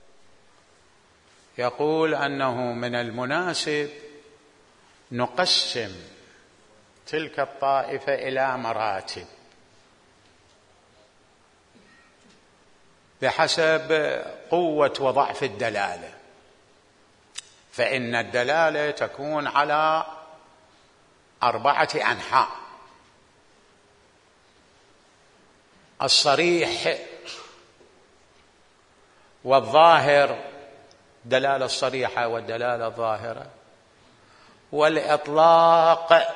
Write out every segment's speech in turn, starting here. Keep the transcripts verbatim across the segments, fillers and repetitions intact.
يقول أنه من المناسب نقسم تلك الطائفة إلى مراتب بحسب قوة وضعف الدلالة، فإن الدلالة تكون على أربعة أنحاء: الصريح والظاهر، الدلالة الصريحة والدلالة الظاهرة، والإطلاق،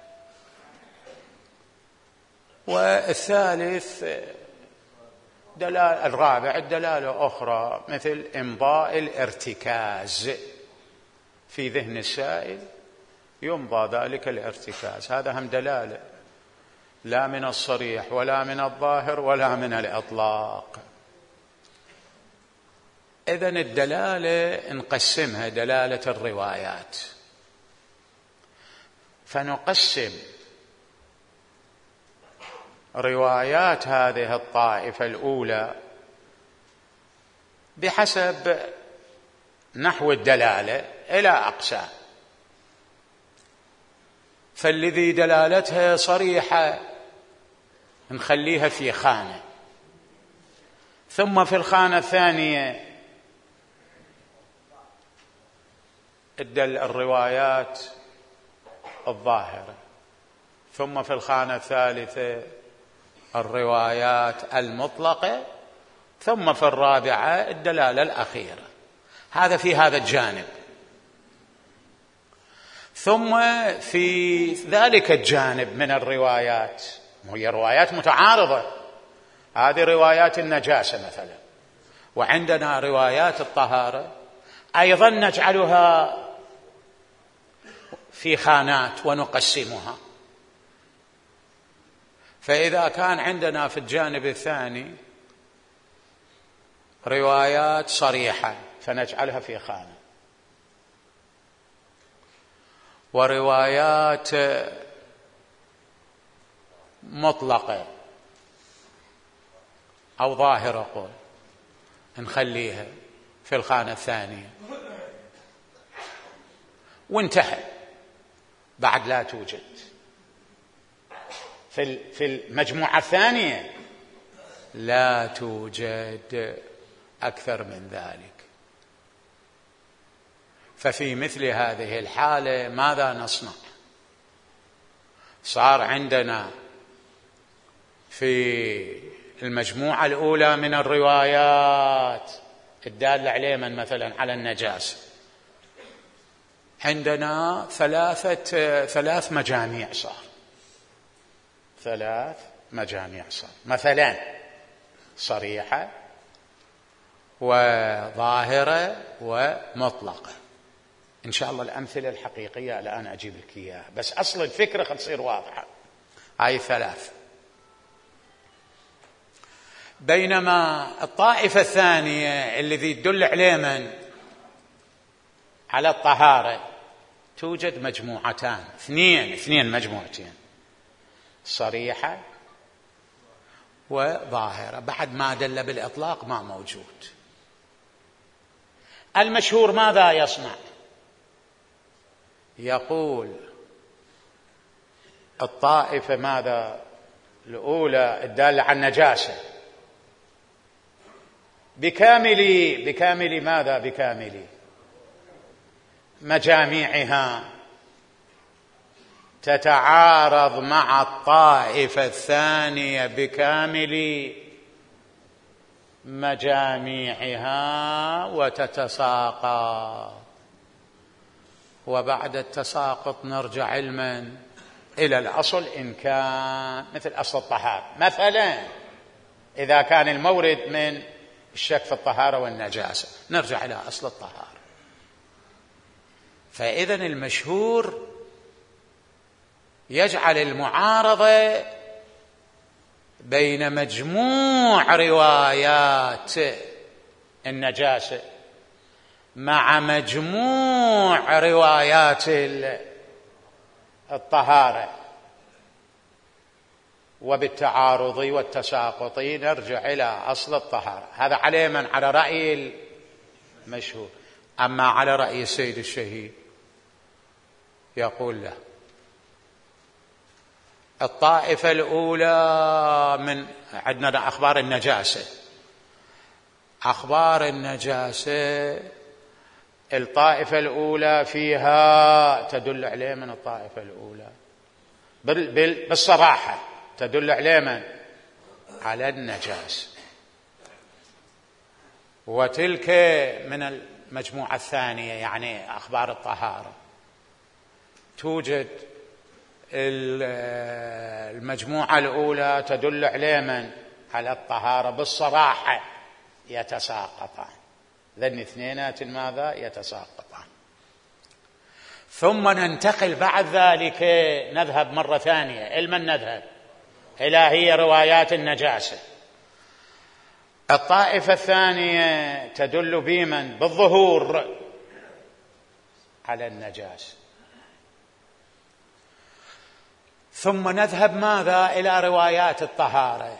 والثالث دلالة الرابع الدلالة أخرى مثل إمضاء الارتكاز في ذهن السائل، يمضى ذلك الارتكاز، هذا هم دلالة لا من الصريح ولا من الظاهر ولا من الإطلاق. إذن الدلالة نقسمها دلالة الروايات، فنقسم روايات هذه الطائفة الأولى بحسب نحو الدلالة إلى أقسام. فالذي دلالتها صريحة نخليها في خانة، ثم في الخانة الثانية الروايات الظاهرة، ثم في الخانة الثالثة الروايات المطلقة، ثم في الرابعة الدلالة الأخيرة. هذا في هذا الجانب. ثم في ذلك الجانب من الروايات، وهي روايات متعارضة، هذه روايات النجاسة مثلا، وعندنا روايات الطهارة، أيضا نجعلها في خانات ونقسمها. فإذا كان عندنا في الجانب الثاني روايات صريحة فنجعلها في خانة، وروايات مطلقة أو ظاهرة قول نخليها في الخانة الثانية، وانتهى، بعد لا توجد في المجموعة الثانية، لا توجد أكثر من ذلك. ففي مثل هذه الحالة ماذا نصنع؟ صار عندنا في المجموعة الأولى من الروايات الدالة عليه من مثلا على النجاسة عندنا ثلاثة ثلاث مجاميع، صار ثلاث مجاميع صار مثلا صريحة وظاهرة ومطلقة. إن شاء الله الأمثلة الحقيقية الآن أجيب لك إياها، بس أصل الفكرة خل تصير واضحة. هاي ثلاث. بينما الطائفة الثانية الذي يدل عليه من على الطهارة توجد مجموعتان، اثنين اثنين مجموعتين، صريحة وظاهرة، بعد ما دل بالإطلاق ما موجود. المشهور ماذا يصنع؟ يقول الطائفة ماذا الأولى الدالة على النجاسة بكامل بكامل ماذا بكامل مجاميعها تتعارض مع الطائفة الثانية بكامل مجاميعها وتتساقط، وبعد التساقط نرجع علما إلى الأصل إن كان مثل أصل الطهارة مثلا، إذا كان المورد من الشك في الطهارة والنجاسة نرجع إلى أصل الطهارة. فإذن المشهور يجعل المعارضة بين مجموع روايات النجاسة مع مجموع روايات الطهارة، وبالتعارض والتساقط نرجع إلى أصل الطهارة. هذا عليه من على رأي مشهور. أما على رأي السيد الشهيد يقول له الطائفة الأولى من عندنا أخبار النجاسة، أخبار النجاسة الطائفة الأولى فيها تدل عليه من الطائفة الأولى بالصراحة، تدل عليه من على النجاسة. وتلك من المجموعة الثانية يعني أخبار الطهارة، توجد المجموعة الأولى تدل عليه من على الطهارة بالصراحة، يتساقطان، ذن اثنينات ماذا يتساقطان. ثم ننتقل بعد ذلك، نذهب مرة ثانية إلى من نذهب إلى هي روايات النجاسة. الطائفة الثانية تدل بمن بالظهور على النجاسة. ثم نذهب ماذا إلى روايات الطهارة.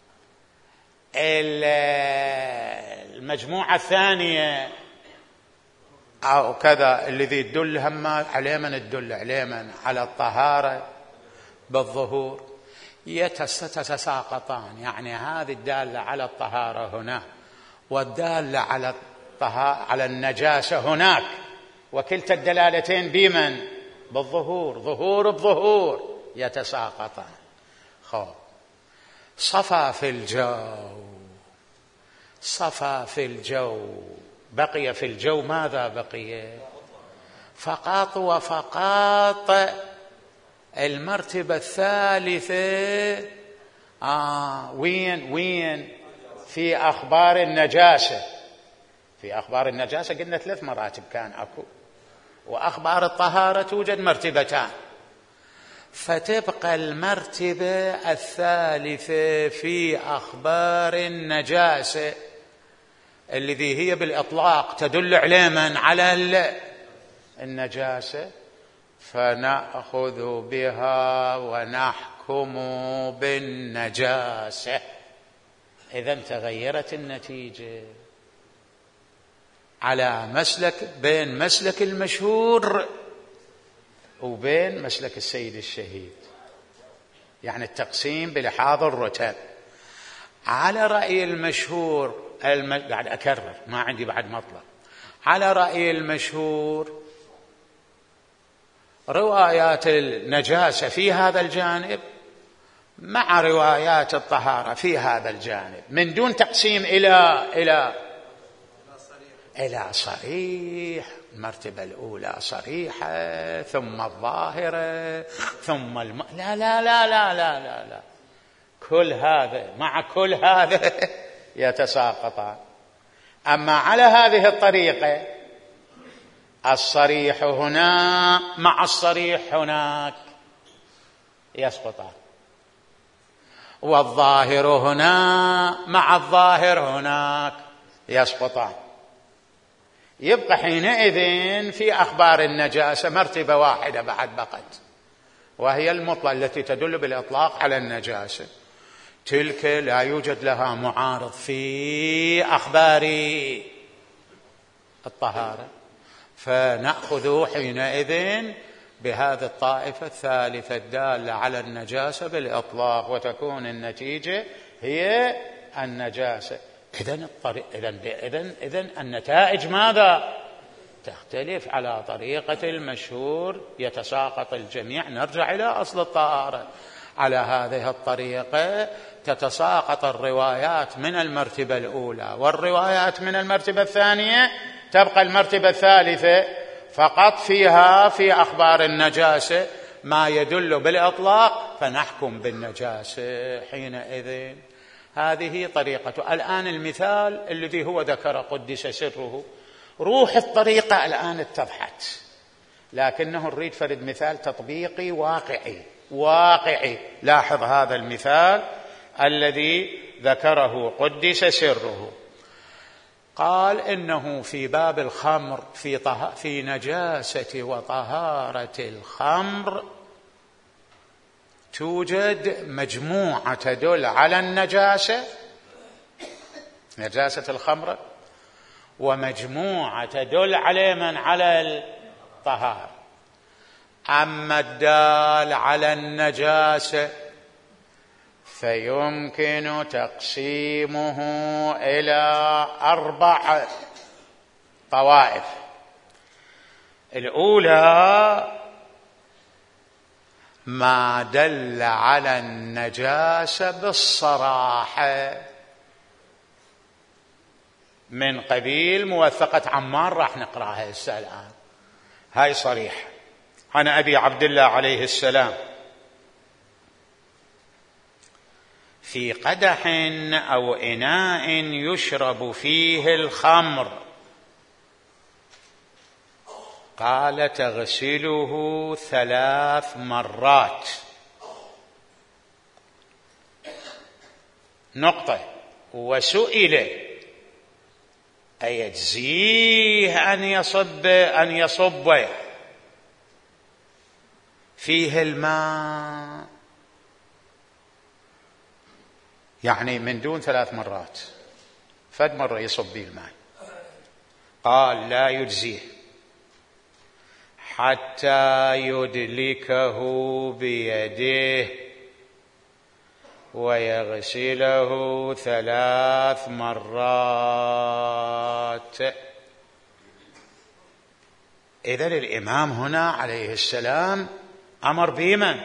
المجموعة الثانية أو كذا الذي يدل هم عليه من يدل عليه من على الطهارة بالظهور يتساقطان، يعني هذه الدالة على الطهارة هنا والدالة على الطهارة على النجاسة هناك، وكلتا الدلالتين بمن بالظهور، ظهور بظهور يتساقطان. خب صفى في الجو، صفى في الجو، بقي في الجو ماذا بقي؟ فقط وفقط المرتبة الثالثة. آه وين وين في أخبار النجاسة. في أخبار النجاسة قلنا ثلاث مراتب كان أكو، وأخبار الطهارة توجد مرتبتان، فتبقى المرتبة الثالثة في أخبار النجاسة الذي هي بالإطلاق تدل على من على النجاسة، فنأخذ بها ونحكم بالنجاسة. إذن تغيرت النتيجة على مسلك بين مسلك المشهور وبين مسلك السيد الشهيد، يعني التقسيم بلحاظ الرتب. على رأي المشهور الم... بعد أكرر ما عندي بعد مطلب، على رأي المشهور روايات النجاسة في هذا الجانب مع روايات الطهارة في هذا الجانب، من دون تقسيم إلى إلى إلى صريح. المرتبة الأولى صريحة ثم الظاهرة ثم الم... لا لا لا لا لا لا لا كل هذا مع كل هذا يتساقطان. أما على هذه الطريقة الصريح هنا مع الصريح هناك يسقطان، والظاهر هنا مع الظاهر هناك يسقطان. يبقى حينئذ في أخبار النجاسة مرتبة واحدة بعد بقت، وهي المطلق التي تدل بالإطلاق على النجاسة، تلك لا يوجد لها معارض في أخبار الطهارة، فنأخذ حينئذ بهذه الطائفة الثالثة الدالة على النجاسة بالإطلاق، وتكون النتيجة هي النجاسة. إذن الطريق إذن إذن إذن النتائج ماذا؟ تختلف على طريقة المشهور، يتساقط الجميع. نرجع إلى أصل الطهارة. على هذه الطريقة تتساقط الروايات من المرتبة الأولى والروايات من المرتبة الثانية، تبقى المرتبة الثالثة فقط فيها في أخبار النجاسة ما يدل بالإطلاق، فنحكم بالنجاسة حينئذ. هذه طريقته. الآن المثال الذي هو ذكر قدس سره، روح الطريقة الآن اتضحت، لكنه نريد فرد مثال تطبيقي واقعي واقعي. لاحظ هذا المثال الذي ذكره قدس سره. قال إنه في باب الخمر في, طه... في نجاسة وطهارة الخمر توجد مجموعة تدل على النجاسة، نجاسة الخمر، ومجموعة تدل على من؟ على الطهارة. أما الدال على النجاسة فيمكن تقسيمه إلى أربع طوائف. الأولى ما دل على النجاسة بالصراحة من قبيل موثقة عمار، راح نقرأها هسه الآن، هاي صريحة عن أبي عبد الله عليه السلام: في قدح أو إناء يشرب فيه الخمر، قال تغسله ثلاث مرات. نقطة. وسئل أيجزيه أن يصب أن يصب فيه الماء، يعني من دون ثلاث مرات، فد مرة يصب فيه الماء؟ قال لا يجزيه حتى يدلكه بيده ويغسله ثلاث مرات. إذن الإمام هنا عليه السلام أمر بمن؟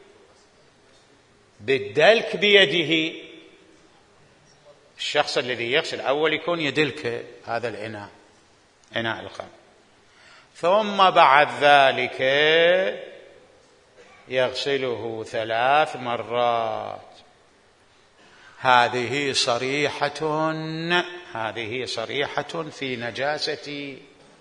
بالدلك بيده. الشخص الذي يغسل أول يكون يدلك هذا الإناء، إناء الخمر، ثم بعد ذلك يغسله ثلاث مرات. هذه صريحة هذه صريحة في نجاسة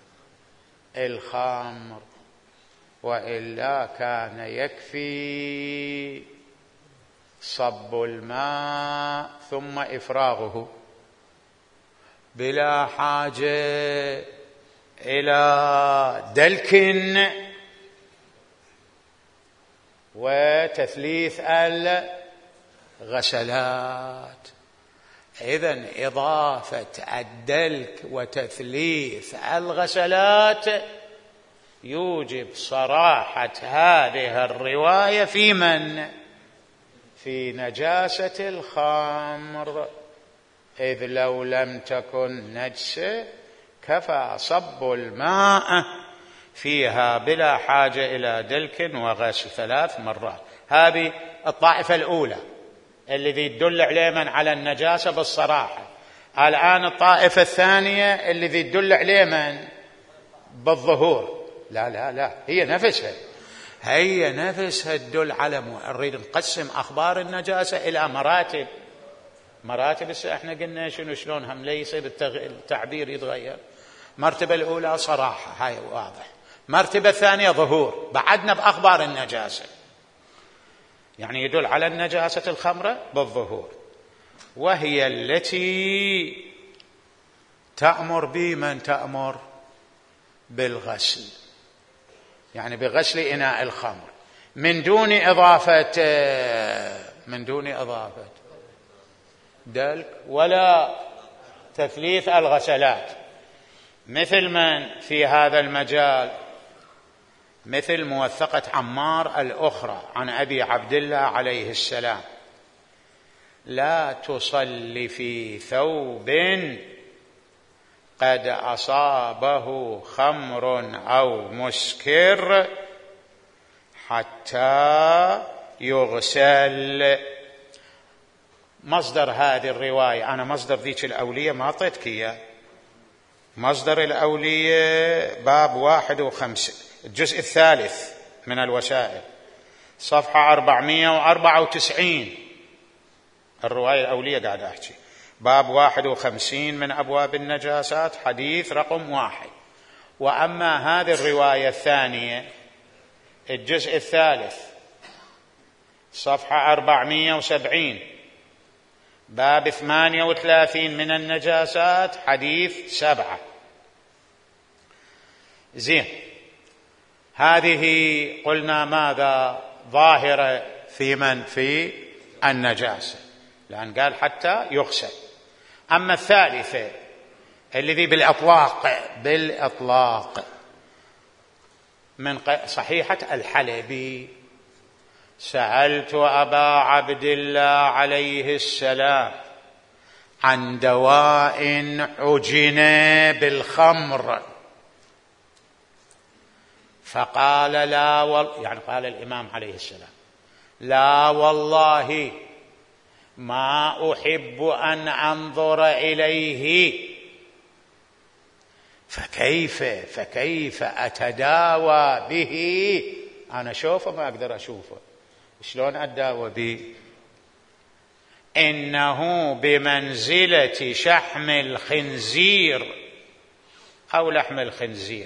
الخمر، وإلا كان يكفي صب الماء ثم إفراغه بلا حاجة إلى دلك وتثليث الغسلات. إذن إضافة الدلك وتثليث الغسلات يوجب صراحة هذه الرواية في من؟ في نجاسة الخمر، إذ لو لم تكن نجسة كفى صب الماء فيها بلا حاجة إلى دلك وغسل ثلاث مرات. هذه الطائفة الأولى الذي يدل عليه من على النجاسة بالصراحة. الآن الطائفة الثانية الذي يدل عليه من؟ بالظهور. لا لا لا هي نفسها هي نفسها تدل على، نريد نقسم أخبار النجاسة إلى مراتب. مراتب هسه احنا قلنا شنو شلونها ليس التعبير يتغير. مرتبة الأولى صراحة، هاي واضح. مرتبة الثانية ظهور، بعدنا بأخبار النجاسة، يعني يدل على النجاسة الخمرة بالظهور، وهي التي تأمر بمن؟ تأمر بالغسل، يعني بغسل إناء الخمر من دون إضافة من دون إضافة دلك ولا تثليث الغسلات، مثل من في هذا المجال؟ مثل موثقة عمار الأخرى عن أبي عبد الله عليه السلام: لا تصلي في ثوب قد أصابه خمر أو مسكر حتى يغسل. مصدر هذه الرواية، أنا مصدر ذيك الأولية ما أعطيتك إياه، مصدر الأولية باب واحد وخمسين الجزء الثالث من الوسائل صفحة أربعمائة وأربعة وتسعين، الرواية الأولية قاعد أحكي، باب واحد وخمسين من أبواب النجاسات، حديث رقم واحد. وأما هذه الرواية الثانية الجزء الثالث صفحة أربعمائة وسبعين، باب ثمانية وثلاثين من النجاسات، حديث سبعة. زين، هذه قلنا ماذا؟ ظاهرة في من؟ في النجاسة، لأن قال حتى يغسل. أما الثالثة الذي بالإطلاق بالإطلاق من صحيحة الحلبي: سألت أبا عبد الله عليه السلام عن دواء عجن بالخمر فقال لا وال... يعني قال الإمام عليه السلام: لا والله ما أحب أن أنظر إليه، فكيف فكيف أتداوى به؟ أنا أشوفه ما أقدر أشوفه، شلون أتداوى به؟ إنه بمنزلة شحم الخنزير أو لحم الخنزير.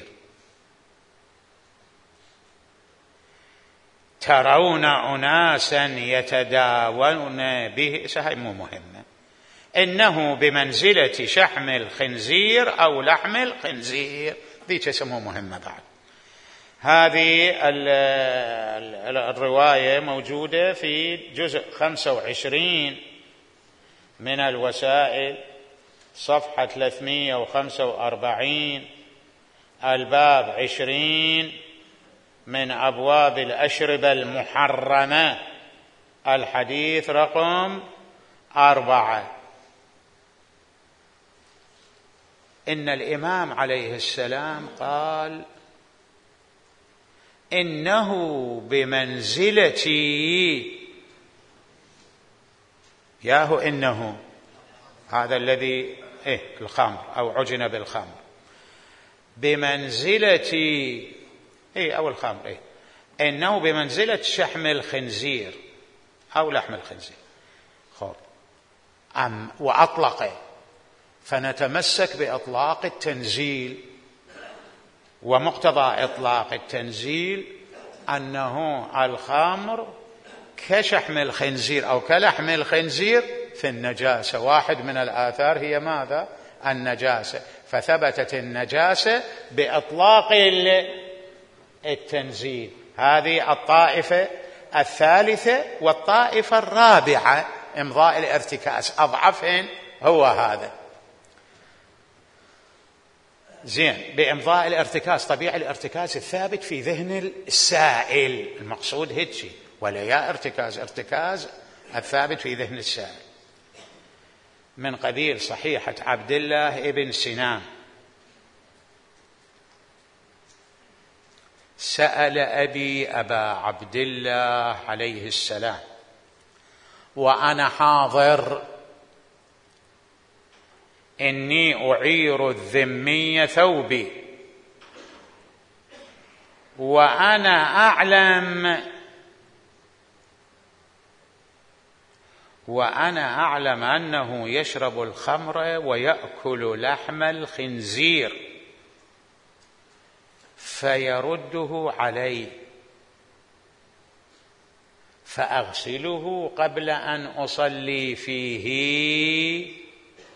ترون أناسا يتداوون به، هاي مو مهمة، إنه بمنزلة شحم الخنزير أو لحم الخنزير، ذيك اسمه مهمة بعد. هذه الرواية موجودة في جزء خمسة وعشرين من الوسائل، صفحة ثلاثمئة وخمسة وأربعين، الباب عشرين من أبواب الأشربة المحرمة، الحديث رقم أربعة. إن الإمام عليه السلام قال: إنه بمنزلتي، ياهو إنه هذا الذي إيه الخمر أو عجن بالخمر، بمنزلتي إيه أو الخمر إيه إنه بمنزلة شحم الخنزير أو لحم الخنزير. خب أم وأطلق، فنتمسك بإطلاق التنزيل، ومقتضى إطلاق التنزيل أنه الخمر كشحم الخنزير أو كلحم الخنزير في النجاسة. واحد من الآثار هي ماذا؟ النجاسة، فثبتت النجاسة بإطلاق التنزيل. هذه الطائفة الثالثة. والطائفة الرابعة إمضاء الارتكاز، أضعفهن هو هذا. زين، بإمضاء الارتكاز، طبيعي الارتكاز الثابت في ذهن السائل، المقصود هيك، ولا يا ارتكاز ارتكاز الثابت في ذهن السائل، من قبيل صحيحة عبد الله ابن سنان: سأل أبي أبا عبد الله عليه السلام وأنا حاضر: إني أعير الذمي ثوبي وأنا أعلم وأنا أعلم أنه يشرب الخمر ويأكل لحم الخنزير، فيرده علي فأغسله قبل أن أصلي فيه.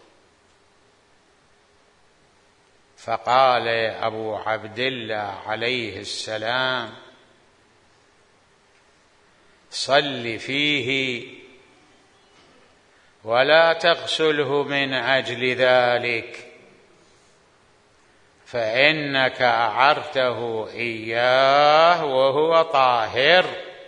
فقال أبو عبد الله عليه السلام: صل فيه ولا تغسله من أجل ذلك، فإنك أعرته إياه وهو طاهر.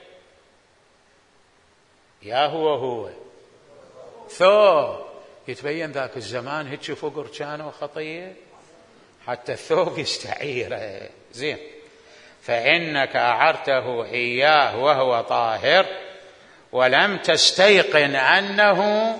يا هو هو ثوب، يتبين ذاك الزمان هيك فقر كانوا خطية حتى الثوب يستعيره. زين، فإنك أعرته إياه وهو طاهر ولم تستيقن أنه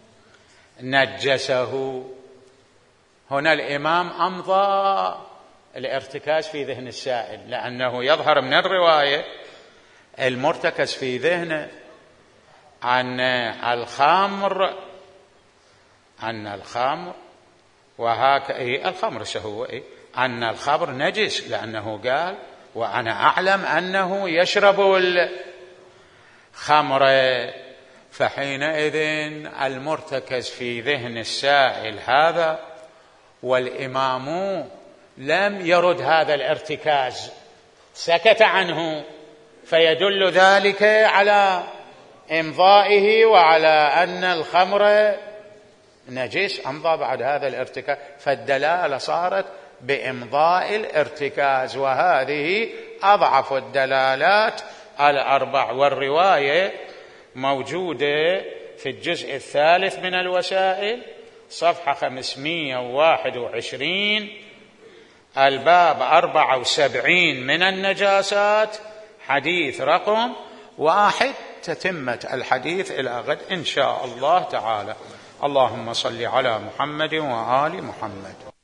نجسه. هنا الإمام أمضى الارتكاز في ذهن السائل، لأنه يظهر من الرواية المرتكز في ذهنه أن الخمر أن الخمر وهكذا إيه الخمر شهوة إيه أن الخمر نجس، لأنه قال: وأنا أعلم أنه يشرب الخمر. فحينئذ المرتكز في ذهن السائل هذا، والإمام لم يرد هذا الارتكاز، سكت عنه، فيدل ذلك على إمضائه وعلى أن الخمر نجس أمضى بعد هذا الارتكاز، فالدلالة صارت بإمضاء الارتكاز، وهذه أضعف الدلالات الأربع. والرواية موجودة في الجزء الثالث من الوسائل صفحة خمسمائة وواحد وعشرين، الباب أربعة وسبعين من النجاسات، حديث رقم واحد. تتمة الحديث إلى غد إن شاء الله تعالى. اللهم صل على محمد وآل محمد.